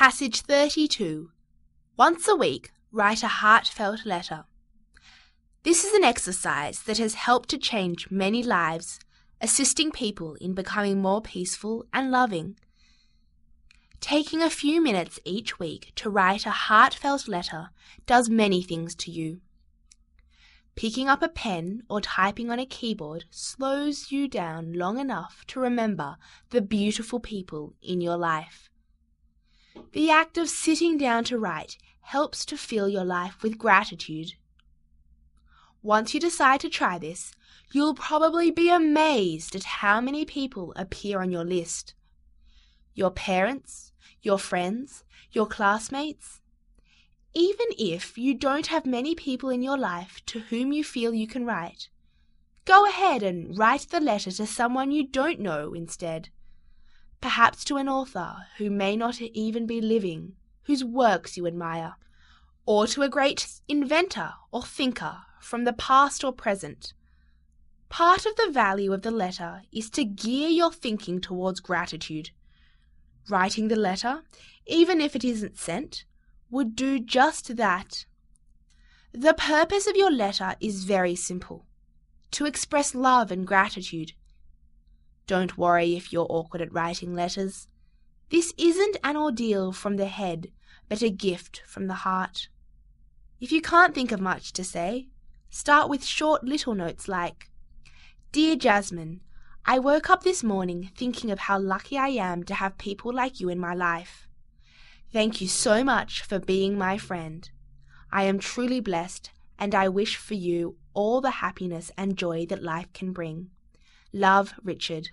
Passage 32. Once a week, write a heartfelt letter. This is an exercise that has helped to change many lives, assisting people in becoming more peaceful and loving. Taking a few minutes each week to write a heartfelt letter does many things to you. Picking up a pen or typing on a keyboard slows you down long enough to remember the beautiful people in your life. The act of sitting down to write helps to fill your life with gratitude. Once you decide to try this, you'll probably be amazed at how many people appear on your list. Your parents, your friends, your classmates. Even if you don't have many people in your life to whom you feel you can write, go ahead and write the letter to someone you don't know instead. Perhaps to an author who may not even be living, whose works you admire, or to a great inventor or thinker from the past or present. Part of the value of the letter is to gear your thinking towards gratitude. Writing the letter, even if it isn't sent, would do just that. The purpose of your letter is very simple: to express love and gratitude. Don't worry if you're awkward at writing letters. This isn't an ordeal from the head, but a gift from the heart. If you can't think of much to say, start with short little notes like, "Dear Jasmine, I woke up this morning thinking of how lucky I am to have people like you in my life. Thank you so much for being my friend. I am truly blessed, and I wish for you all the happiness and joy that life can bring. Love, Richard."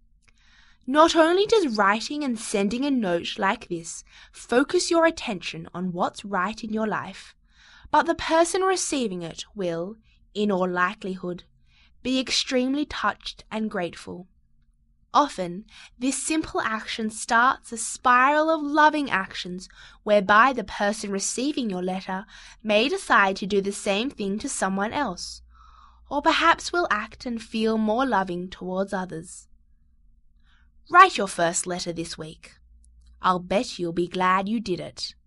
Not only does writing and sending a note like this focus your attention on what's right in your life, but the person receiving it will, in all likelihood, be extremely touched and grateful. Often, this simple action starts a spiral of loving actions whereby the person receiving your letter may decide to do the same thing to someone else, or perhaps will act and feel more loving towards others. Write your first letter this week. I'll bet you'll be glad you did it.